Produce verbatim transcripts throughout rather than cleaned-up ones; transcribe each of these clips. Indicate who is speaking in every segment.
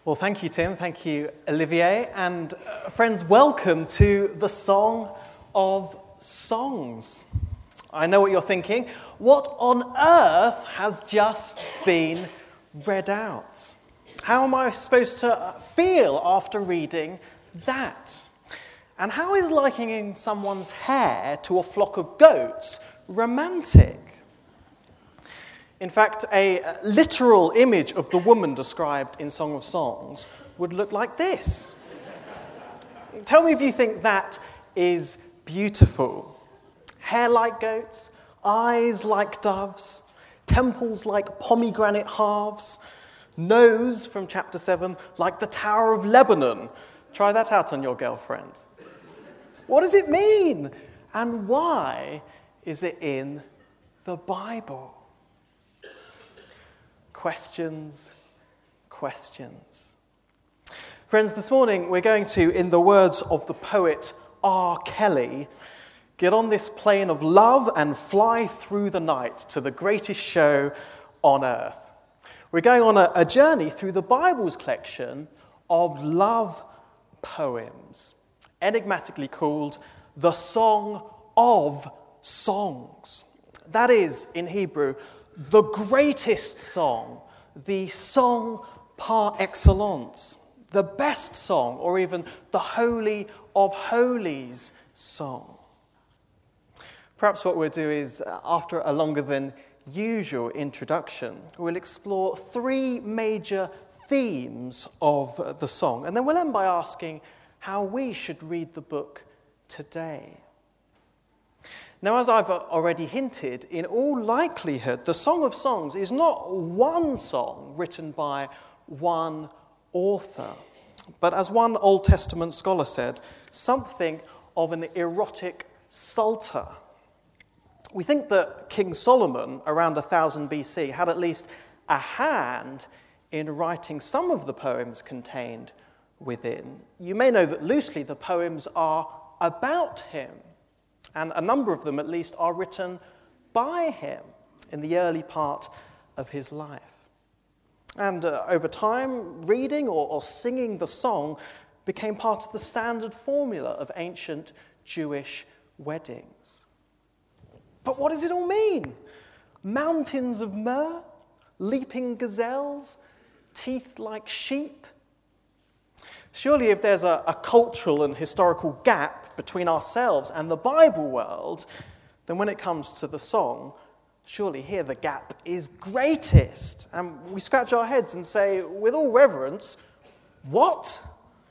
Speaker 1: Well, thank you, Tim. Thank you, Olivier. And uh, friends, welcome to the Song of Songs. I know what you're thinking. What on earth has just been read out? How am I supposed to feel after reading that? And how is likening someone's hair to a flock of goats romantic? In fact, a literal image of the woman described in Song of Songs would look like this. Tell me if you think that is beautiful. Hair like goats, eyes like doves, temples like pomegranate halves, nose from chapter seven like the Tower of Lebanon. Try that out on your girlfriend. What does it mean? And why is it in the Bible? Questions, questions. Friends, this morning we're going to, in the words of the poet R. Kelly, get on this plane of love and fly through the night to the greatest show on earth. We're going on a, a journey through the Bible's collection of love poems, enigmatically called the Song of Songs. That is, in Hebrew, the greatest song, the song par excellence, the best song, or even the Holy of Holies song. Perhaps what we'll do is, after a longer than usual introduction, we'll explore three major themes of the song, and then we'll end by asking how we should read the book today. Now, as I've already hinted, in all likelihood, the Song of Songs is not one song written by one author, but as one Old Testament scholar said, something of an erotic psalter. We think that King Solomon, around one thousand B C, had at least a hand in writing some of the poems contained within. You may know that loosely the poems are about him, and a number of them, at least, are written by him in the early part of his life. And uh, over time, reading or, or singing the song became part of the standard formula of ancient Jewish weddings. But what does it all mean? Mountains of myrrh, leaping gazelles, teeth like sheep? Surely if there's a, a cultural and historical gap between ourselves and the Bible world, then when it comes to the song, surely here the gap is greatest. And we scratch our heads and say, with all reverence, what?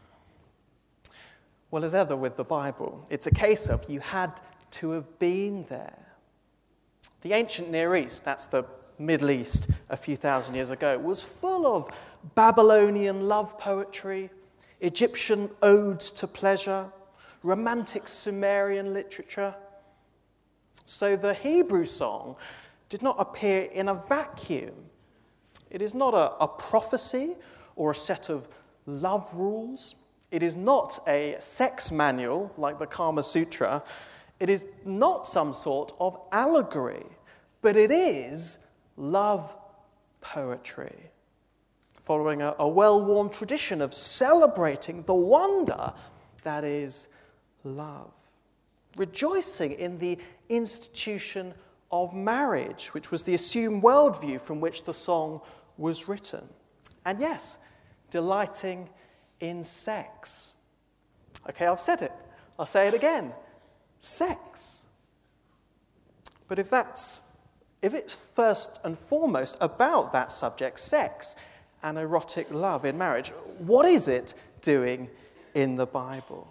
Speaker 1: Well, as ever with the Bible, it's a case of you had to have been there. The ancient Near East, that's the Middle East a few thousand years ago, was full of Babylonian love poetry, Egyptian odes to pleasure, romantic Sumerian literature. So the Hebrew song did not appear in a vacuum. It is not a, a prophecy or a set of love rules. It is not a sex manual like the Kama Sutra. It is not some sort of allegory, but it is love poetry, following a, a well-worn tradition of celebrating the wonder that is love, rejoicing in the institution of marriage, which was the assumed worldview from which the song was written. And yes, delighting in sex. Okay, I've said it. I'll say it again. Sex. But if that's, if it's first and foremost about that subject, sex and erotic love in marriage, what is it doing in the Bible?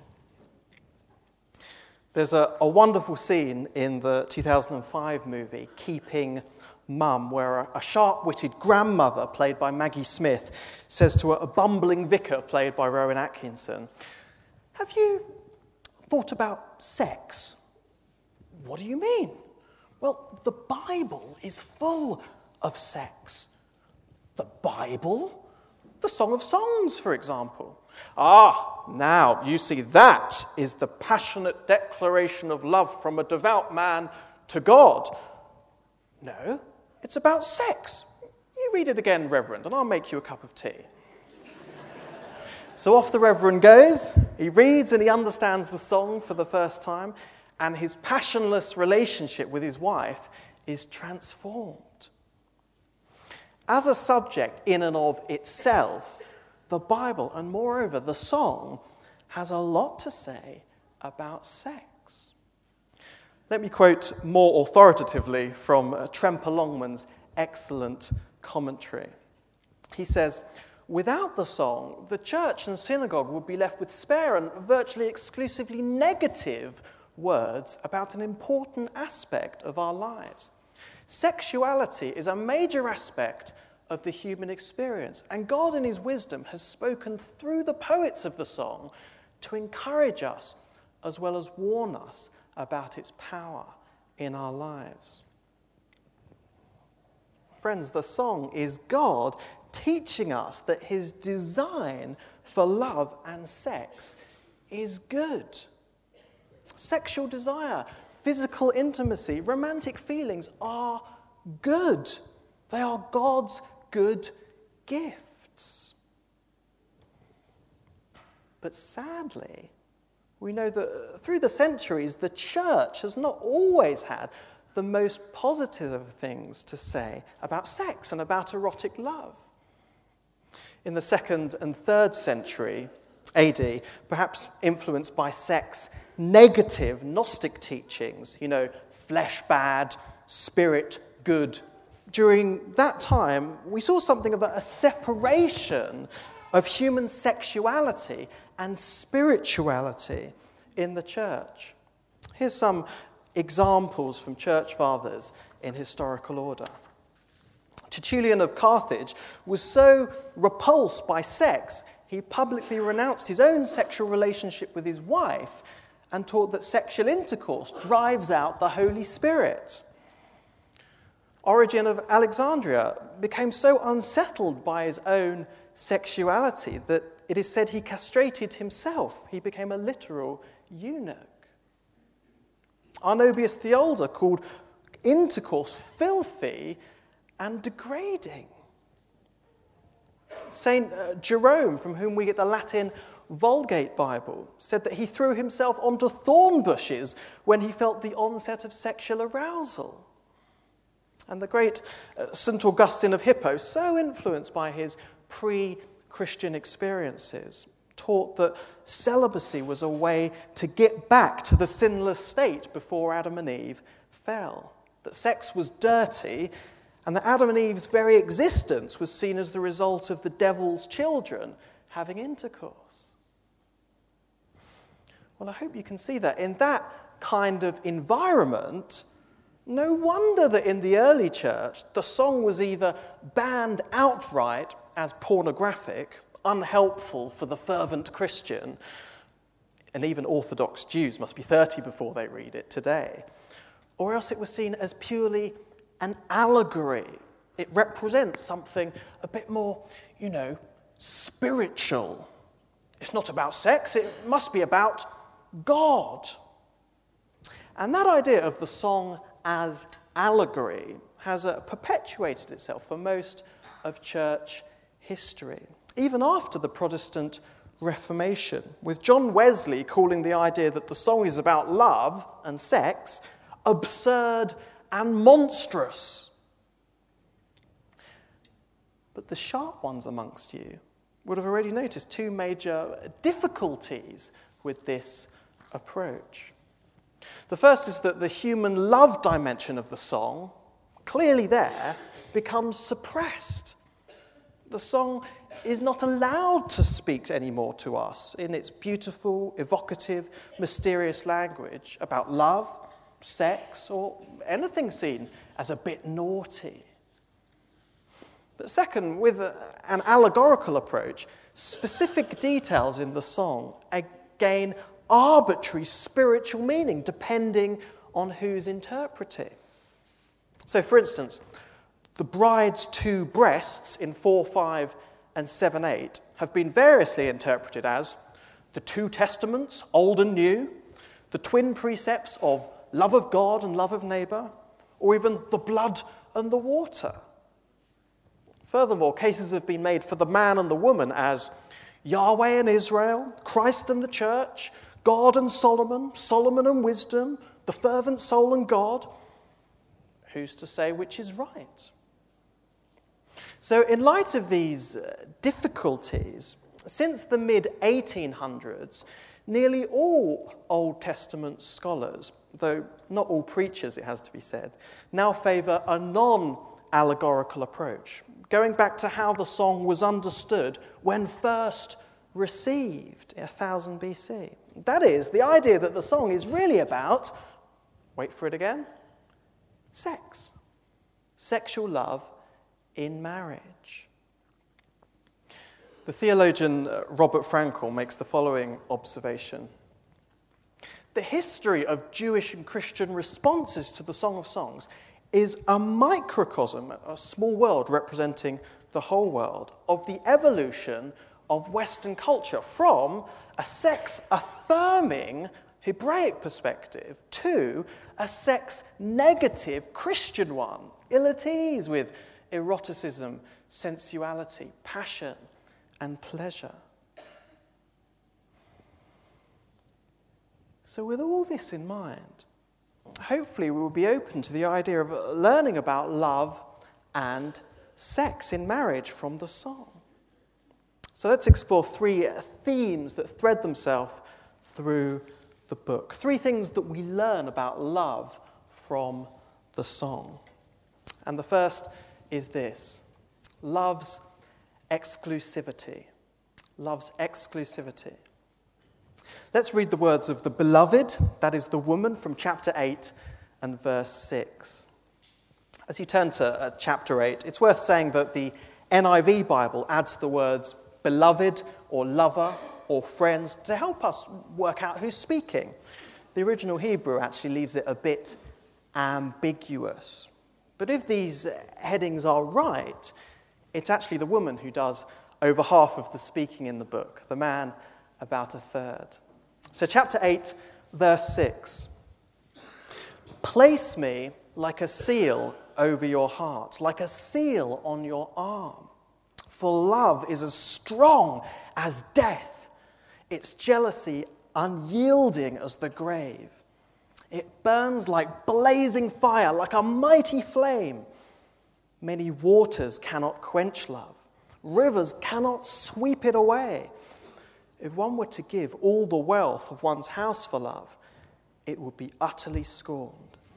Speaker 1: There's a, a wonderful scene in the two thousand five movie, Keeping Mum, where a, a sharp-witted grandmother, played by Maggie Smith, says to a, a bumbling vicar, played by Rowan Atkinson, "Have you thought about sex?" "What do you mean?" "Well, the Bible is full of sex." "The Bible? The Song of Songs, for example." "Ah, now, you see, that is the passionate declaration of love from a devout man to God." "No, it's about sex." "You read it again, Reverend, and I'll make you a cup of tea." So off the Reverend goes, he reads and he understands the song for the first time, and his passionless relationship with his wife is transformed. As a subject in and of itself, the Bible, and moreover the song, has a lot to say about sex. Let me quote more authoritatively from uh, Tremper Longman's excellent commentary. He says, without the song, the church and synagogue would be left with spare and virtually exclusively negative words about an important aspect of our lives. Sexuality is a major aspect of the human experience, and God in his wisdom has spoken through the poets of the song to encourage us as well as warn us about its power in our lives. Friends, the song is God teaching us that his design for love and sex is good. Sexual desire, physical intimacy, romantic feelings are good. They are God's good gifts. But sadly, we know that through the centuries, the church has not always had the most positive things to say about sex and about erotic love. In the second and third century A D, perhaps influenced by sex negative Gnostic teachings, you know, flesh bad, spirit good, during that time, we saw something of a separation of human sexuality and spirituality in the church. Here's some examples from church fathers in historical order. Tertullian of Carthage was so repulsed by sex, he publicly renounced his own sexual relationship with his wife and taught that sexual intercourse drives out the Holy Spirit. Origen of Alexandria became so unsettled by his own sexuality that it is said he castrated himself. He became a literal eunuch. Arnobius the Older called intercourse filthy and degrading. Saint uh, Jerome, from whom we get the Latin Vulgate Bible, said that he threw himself onto thorn bushes when he felt the onset of sexual arousal. And the great uh, Saint Augustine of Hippo, so influenced by his pre-Christian experiences, taught that celibacy was a way to get back to the sinless state before Adam and Eve fell, that sex was dirty, and that Adam and Eve's very existence was seen as the result of the devil's children having intercourse. Well, I hope you can see that in that kind of environment, no wonder that in the early church, the song was either banned outright as pornographic, unhelpful for the fervent Christian, and even Orthodox Jews must be thirty before they read it today, or else it was seen as purely an allegory. It represents something a bit more, you know, spiritual. It's not about sex, it must be about God. And that idea of the song as allegory has uh, perpetuated itself for most of church history, even after the Protestant Reformation, with John Wesley calling the idea that the song is about love and sex absurd and monstrous. But the sharp ones amongst you would have already noticed two major difficulties with this approach. The first is that the human love dimension of the song, clearly there, becomes suppressed. The song is not allowed to speak anymore to us in its beautiful, evocative, mysterious language about love, sex, or anything seen as a bit naughty. But second, with a, an allegorical approach, specific details in the song gain arbitrary spiritual meaning depending on who's interpreting. So, for instance, the bride's two breasts in four five and seven eight have been variously interpreted as the two testaments, old and new, the twin precepts of love of God and love of neighbour, or even the blood and the water. Furthermore, cases have been made for the man and the woman as, Yahweh and Israel, Christ and the church, God and Solomon, Solomon and wisdom, the fervent soul and God. Who's to say which is right? So in light of these uh, difficulties, since the mid eighteen hundreds, nearly all Old Testament scholars, though not all preachers, it has to be said, now favour a non-allegorical approach, going back to how the song was understood when first received in one thousand B C. That is, the idea that the song is really about, wait for it again, sex, sexual love in marriage. The theologian Robert Frankel makes the following observation. The history of Jewish and Christian responses to the Song of Songs is a microcosm, a small world representing the whole world, of the evolution of Western culture from a sex-affirming Hebraic perspective to a sex-negative Christian one, ill at ease with eroticism, sensuality, passion, and pleasure. So with all this in mind, hopefully we will be open to the idea of learning about love and sex in marriage from the song. So let's explore three themes that thread themselves through the book. Three things that we learn about love from the song. And the first is this: love's exclusivity. Love's exclusivity. Let's read the words of the beloved, that is the woman, from chapter eight and verse six. As you turn to uh, chapter eight, it's worth saying that the N I V Bible adds the words beloved or lover or friends to help us work out who's speaking. The original Hebrew actually leaves it a bit ambiguous. But if these headings are right, it's actually the woman who does over half of the speaking in the book, the man about a third. So chapter eight, verse six. Place me like a seal over your heart, like a seal on your arm. For love is as strong as death, its jealousy unyielding as the grave. It burns like blazing fire, like a mighty flame. Many waters cannot quench love. Rivers cannot sweep it away. If one were to give all the wealth of one's house for love, it would be utterly scorned.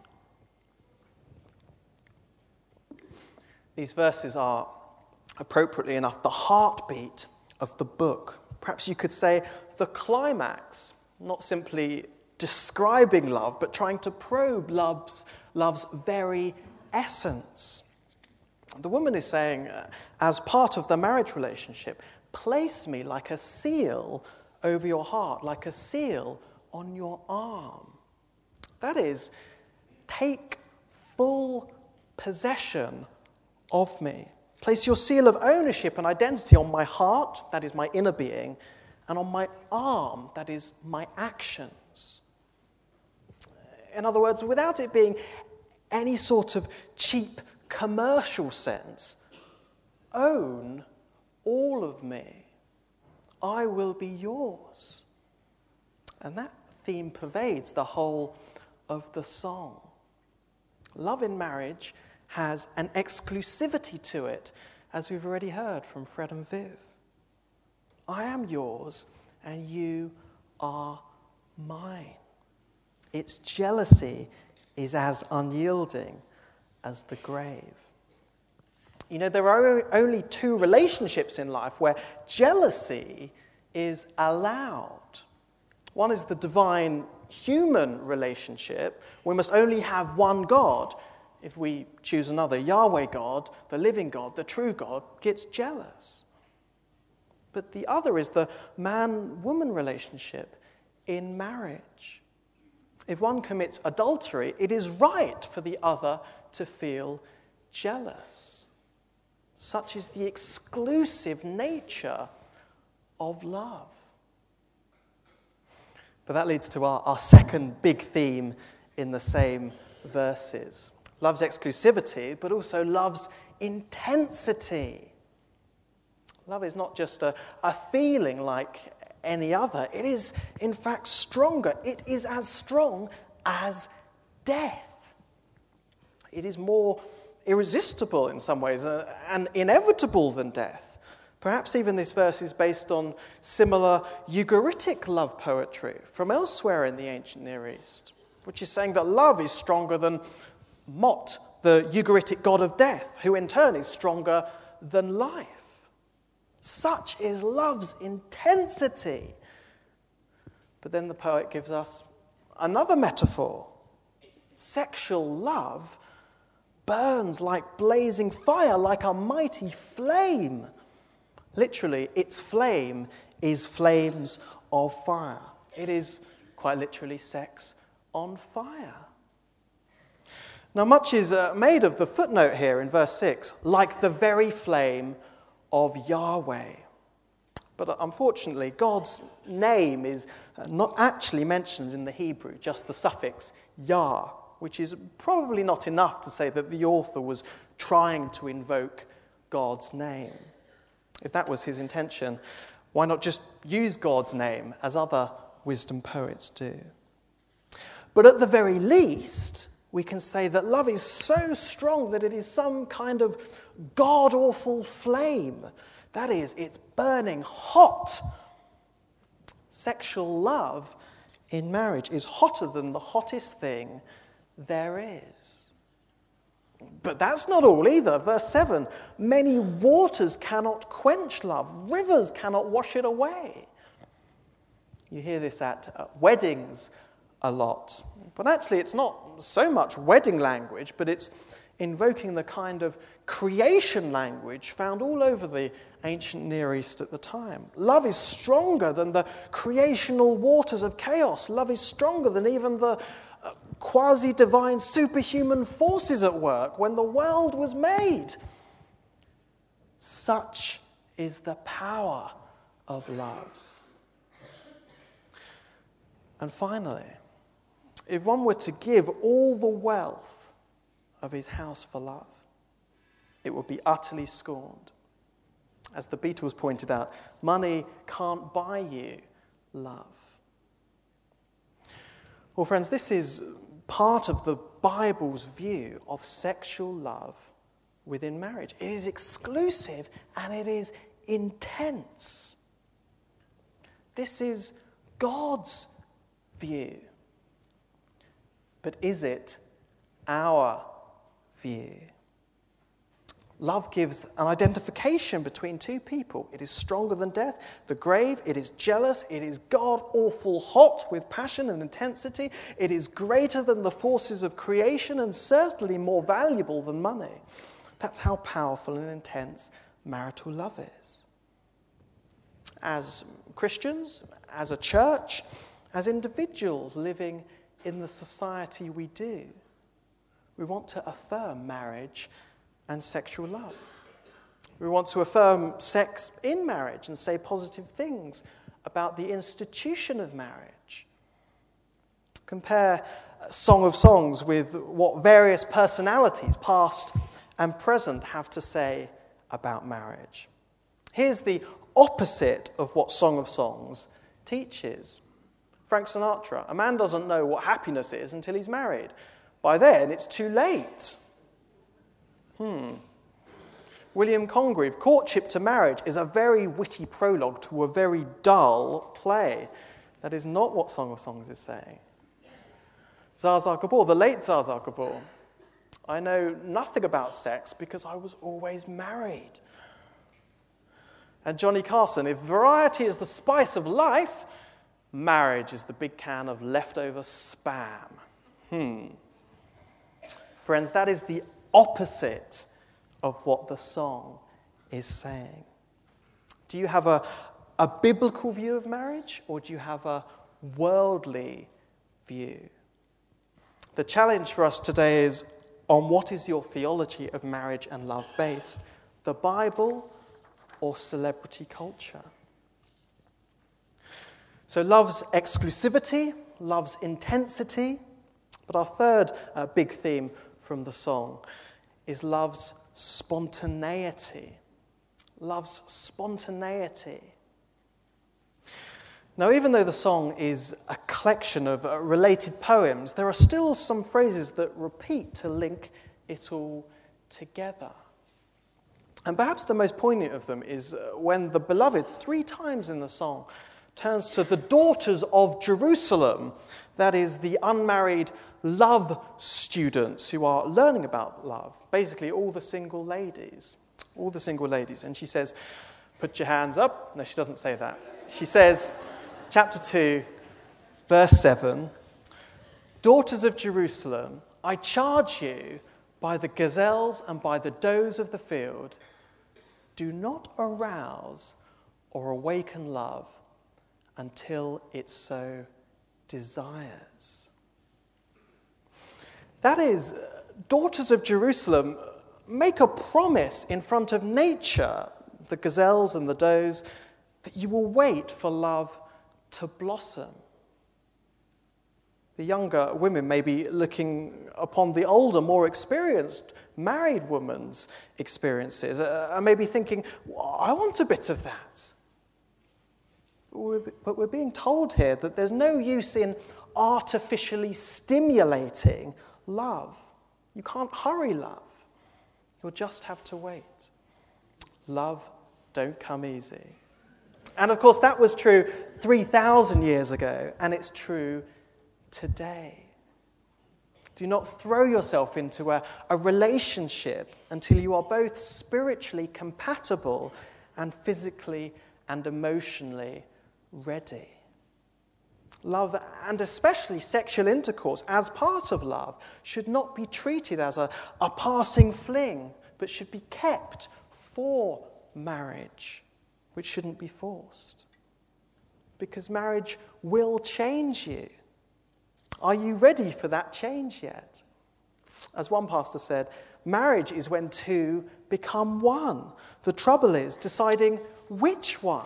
Speaker 1: These verses are, appropriately enough, the heartbeat of the book. Perhaps you could say the climax, not simply describing love, but trying to probe love's, love's very essence. The woman is saying, uh, as part of the marriage relationship, place me like a seal over your heart, like a seal on your arm. That is, take full possession of me. Place your seal of ownership and identity on my heart, that is my inner being, and on my arm, that is my actions. In other words, without it being any sort of cheap commercial sense, own all of me. I will be yours. And that theme pervades the whole of the song. Love in marriage has an exclusivity to it, as we've already heard from Fred and Viv. I am yours and you are mine. Its jealousy is as unyielding as the grave. You know, there are only two relationships in life where jealousy is allowed. One is the divine human relationship. We must only have one God. If we choose another, Yahweh God, the living God, the true God, gets jealous. But the other is the man-woman relationship in marriage. If one commits adultery, it is right for the other to feel jealous. Such is the exclusive nature of love. But that leads to our, our second big theme in the same verses. Love's exclusivity, but also love's intensity. Love is not just a, a feeling like any other. It is, in fact, stronger. It is as strong as death. It is more irresistible in some ways uh, and inevitable than death. Perhaps even this verse is based on similar Ugaritic love poetry from elsewhere in the ancient Near East, which is saying that love is stronger than Mot, the Ugaritic god of death, who in turn is stronger than life. Such is love's intensity. But then the poet gives us another metaphor. Sexual love burns like blazing fire, like a mighty flame. Literally, its flame is flames of fire. It is quite literally sex on fire. Now, much is uh, made of the footnote here in verse six, like the very flame of Yahweh. But unfortunately, God's name is not actually mentioned in the Hebrew, just the suffix Yah, which is probably not enough to say that the author was trying to invoke God's name. If that was his intention, why not just use God's name as other wisdom poets do? But at the very least, we can say that love is so strong that it is some kind of god-awful flame. That is, it's burning hot. Sexual love in marriage is hotter than the hottest thing there is. But that's not all either. Verse seven, many waters cannot quench love. Rivers cannot wash it away. You hear this at uh, weddings a lot. But actually, it's not so much wedding language, but it's invoking the kind of creation language found all over the ancient Near East at the time. Love is stronger than the creational waters of chaos. Love is stronger than even the uh, quasi-divine superhuman forces at work when the world was made. Such is the power of love. And finally, if one were to give all the wealth of his house for love, it would be utterly scorned. As the Beatles pointed out, money can't buy you love. Well, friends, this is part of the Bible's view of sexual love within marriage. It is exclusive and it is intense. This is God's view. But is it our view? Love gives an identification between two people. It is stronger than death, the grave. It is jealous. It is god-awful hot with passion and intensity. It is greater than the forces of creation and certainly more valuable than money. That's how powerful and intense marital love is. As Christians, as a church, as individuals living in the society we do, we want to affirm marriage and sexual love. We want to affirm sex in marriage and say positive things about the institution of marriage. Compare Song of Songs with what various personalities, past and present, have to say about marriage. Here's the opposite of what Song of Songs teaches. Frank Sinatra, a man doesn't know what happiness is until he's married. By then, it's too late. Hmm. William Congreve, Courtship to Marriage is a very witty prologue to a very dull play. That is not what Song of Songs is saying. Zsa Zsa Gabor, the late Zsa Zsa Gabor. I know nothing about sex because I was always married. And Johnny Carson, if variety is the spice of life, marriage is the big can of leftover spam. Hmm. Friends, that is the opposite of what the song is saying. Do you have a, a biblical view of marriage, or do you have a worldly view? The challenge for us today is, on what is your theology of marriage and love based? The Bible or celebrity culture? So love's exclusivity, love's intensity, but our third uh, big theme from the song is love's spontaneity. love's spontaneity. Now, even though the song is a collection of uh, related poems, there are still some phrases that repeat to link it all together. And perhaps the most poignant of them is uh, when the beloved, three times in the song, turns to the daughters of Jerusalem, that is, the unmarried love students who are learning about love, basically all the single ladies, all the single ladies. And she says, put your hands up. No, she doesn't say that. She says, chapter two, verse seven, daughters of Jerusalem, I charge you by the gazelles and by the does of the field, do not arouse or awaken love until it so desires. That is, daughters of Jerusalem, make a promise in front of nature, the gazelles and the does, that you will wait for love to blossom. The younger women may be looking upon the older, more experienced married woman's experiences uh, and may be thinking, well, I want a bit of that. But we're, but we're being told here that there's no use in artificially stimulating love. You can't hurry love. You'll just have to wait. Love don't come easy. And of course, that was true three thousand years ago, and it's true today. Do not throw yourself into a, a relationship until you are both spiritually compatible and physically and emotionally ready. Love, and especially sexual intercourse as part of love, should not be treated as a, a passing fling, but should be kept for marriage, which shouldn't be forced. Because marriage will change you. Are you ready for that change yet? As one pastor said, marriage is when two become one. The trouble is deciding which one.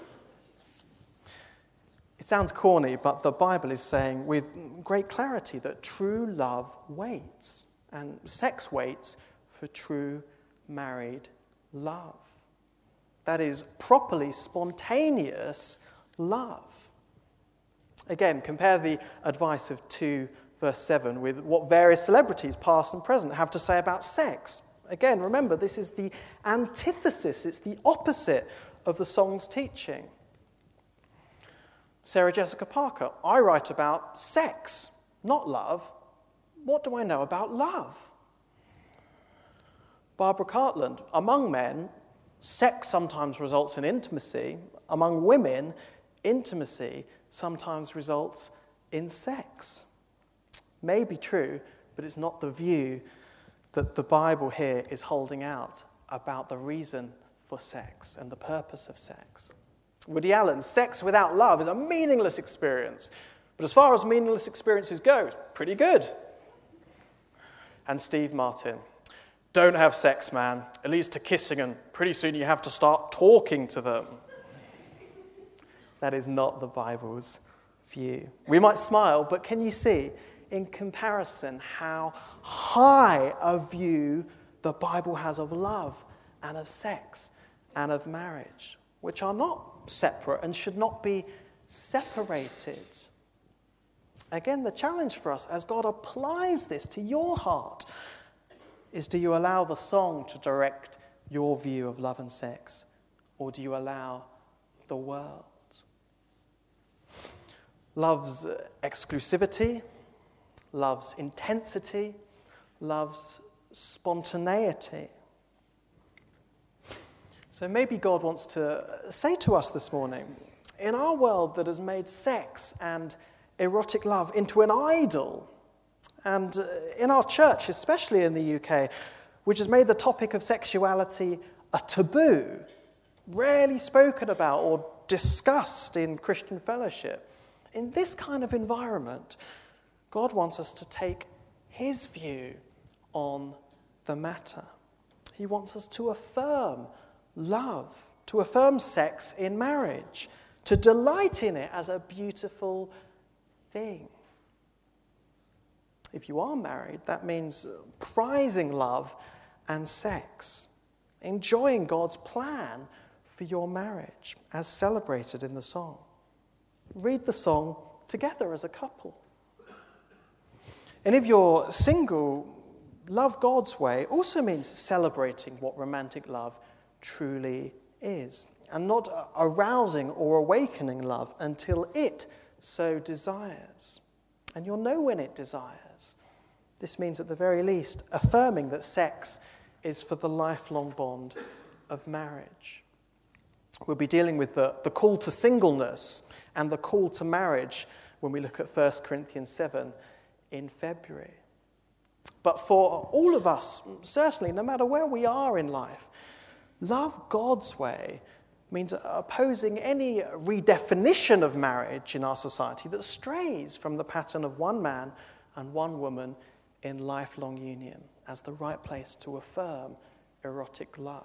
Speaker 1: It sounds corny, but the Bible is saying with great clarity that true love waits, and sex waits for true married love. That is properly spontaneous love. Again, compare the advice of two, verse seven, with what various celebrities, past and present, have to say about sex. Again, remember, this is the antithesis, it's the opposite of the song's teaching. Sarah Jessica Parker, I write about sex, not love. What do I know about love? Barbara Cartland, among men, sex sometimes results in intimacy. Among women, intimacy sometimes results in sex. May be true, but it's not the view that the Bible here is holding out about the reason for sex and the purpose of sex. Woody Allen, sex without love is a meaningless experience, but as far as meaningless experiences go, it's pretty good. And Steve Martin, don't have sex, man. It leads to kissing, and pretty soon you have to start talking to them. That is not the Bible's view. We might smile, but can you see, in comparison, how high a view the Bible has of love and of sex and of marriage, which are not separate and should not be separated. Again, the challenge for us as God applies this to your heart is, do you allow the song to direct your view of love and sex, or do you allow the world? Love's exclusivity, love's intensity, love's spontaneity. So maybe God wants to say to us this morning, in our world that has made sex and erotic love into an idol, and in our church, especially in the U K, which has made the topic of sexuality a taboo, rarely spoken about or discussed in Christian fellowship, in this kind of environment, God wants us to take his view on the matter. He wants us to affirm love, to affirm sex in marriage, to delight in it as a beautiful thing. If you are married, that means prizing love and sex enjoying God's plan for your marriage as celebrated in the song. Read the song together as a couple. And if you're single, love God's way also means celebrating what romantic love truly is, and not arousing or awakening love until it so desires. And you'll know when it desires. This means, at the very least, affirming that sex is for the lifelong bond of marriage. We'll be dealing with the, the call to singleness and the call to marriage when we look at First Corinthians seven in February. But for all of us, certainly, no matter where we are in life, love God's way means opposing any redefinition of marriage in our society that strays from the pattern of one man and one woman in lifelong union as the right place to affirm erotic love.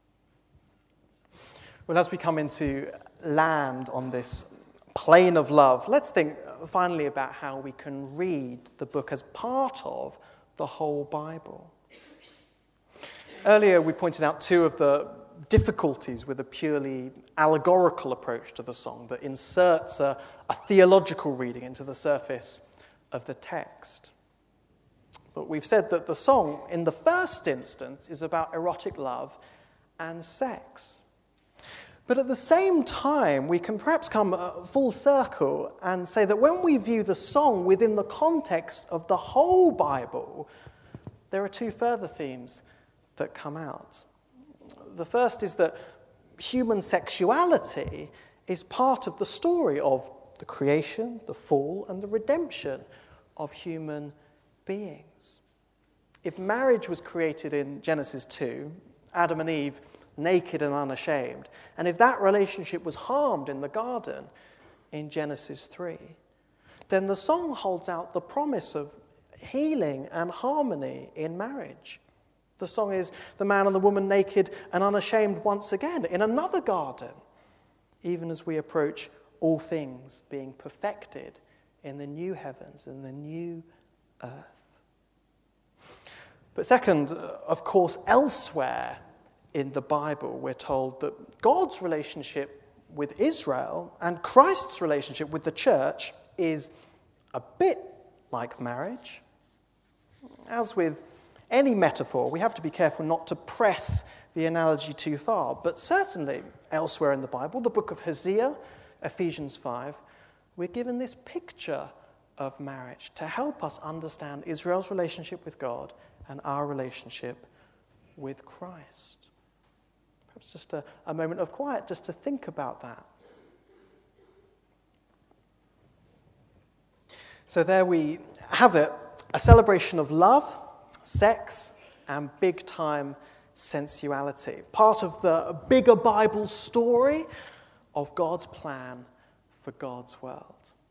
Speaker 1: Well, as we come into land on this plane of love, let's think finally about how we can read the book as part of the whole Bible. Earlier, we pointed out two of the difficulties with a purely allegorical approach to the song that inserts a, a theological reading into the surface of the text. But we've said that the song, in the first instance, is about erotic love and sex. But at the same time, we can perhaps come full circle and say that when we view the song within the context of the whole Bible, there are two further themes that come out. The first is that human sexuality is part of the story of the creation, the fall, and the redemption of human beings. If marriage was created in Genesis two, Adam and Eve naked and unashamed, and if that relationship was harmed in the garden in Genesis three, then the song holds out the promise of healing and harmony in marriage. The song is the man and the woman naked and unashamed once again in another garden, even as we approach all things being perfected in the new heavens and the new earth. But second, of course, elsewhere in the Bible, we're told that God's relationship with Israel and Christ's relationship with the church is a bit like marriage. As with any metaphor, we have to be careful not to press the analogy too far. But certainly, elsewhere in the Bible, the book of Hosea, Ephesians five, we're given this picture of marriage to help us understand Israel's relationship with God and our relationship with Christ. Perhaps just a, a moment of quiet just to think about that. So there we have it, a celebration of love, sex, and big-time sensuality. Part of the bigger Bible story of God's plan for God's world.